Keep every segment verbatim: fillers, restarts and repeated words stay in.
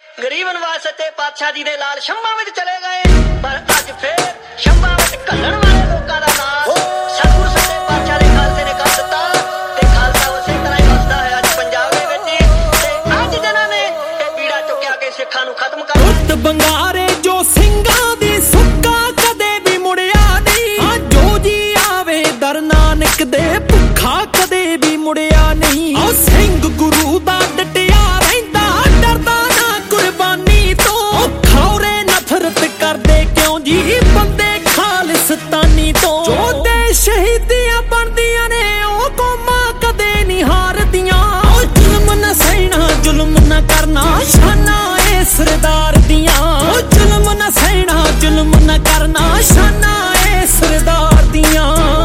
गरीब निवास सच्चे पातशाह जी दे लाल शंभा विच चले गए, पर अज फिर शंभा विच घल्लण वाले लोकां दा नाश सतगुरु सच्चे पातशाह दे खालसे ने कर दित्ता ते खालसा उसे तरह ही वसदा है अज पंजाब दे विच ते अज जिन्हां ने इह पीड़ा चुक्या के सिखां नूं खत्म कर उत्त बंगारे जो ਸਿੰਘਾਂ ਦੀ ਸੁੱਕਾ कदे भी मुड़िया नहीं, हाँ जो जी आवे दर नानक दे भुखा कदे भी मुड़िया नहीं। ओ सिंह गुरु दा डटिया रहिंदा डरदा ना कुर्बानी तो, खौरे नफरत करदे क्यों जी बंदे खालिस्तानी तो। जो दे शहीदियां बनदियां ने ओ कौमां कदे नहीं हारदियां, ओ जुल्म ना सहना जुल्म ना करना शाना ए सरदार दियां, ओ जुल्म ना सहना जुल्म ना करना शाना ए सरदार दियां।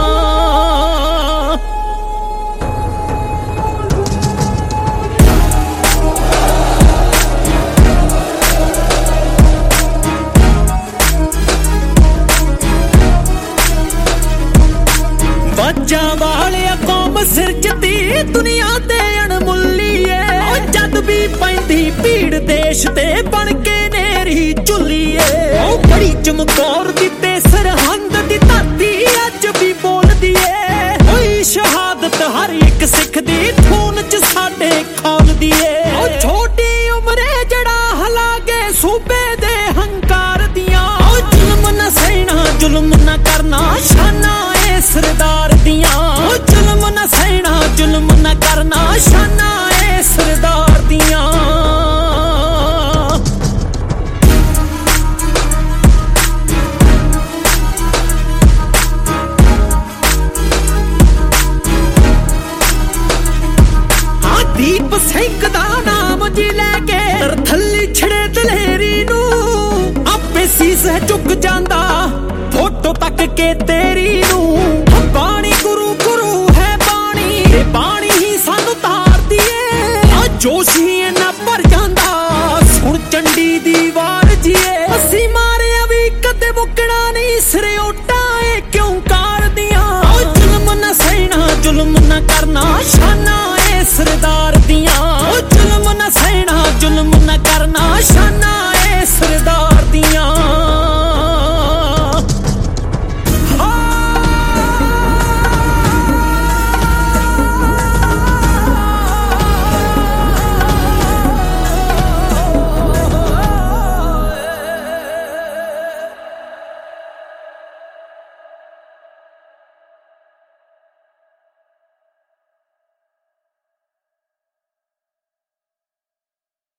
बाजा वाले कौम सिरजती दुनिया ते अणमुल्ली है, जद भी पैंदी भीड़ देश ते बन के नेरी झुल्ली है। बड़ी चमकौर दी ते सरहंद दी धरती अज भी बोलदी है, होई शहादत हर एक सिख दी खून च साडे खौलदी है। छोटी उम्रे जड़ा हला के सूबे दे हंकार दियां, जुल्म ना सहना जुल्म ना करना शाना ए सरदार दियां, जुल्म ना सहना जुल्म ना करना शाना ए सरदार दियां। दीप सिंह दा नाम जी लैके थल्ली छड़े दलेरी नू, आपे सीस झुक जांदा फोटो तक के तेरी नू। बाणी गुरु गुरु है बाणी, ते बाणी ही सानू तार दिए, जोश ही ना भर जांदा सुन चंडी दी वार जीए। असी मारिया भी कदे मुकना नहीं सिरे ओटा ए क्यों कार दियां, जुल्म ना सहना जुल्म ना करना शाना ए सरदार दियां, जुल्म ना सहना जुल्म ना करना शाना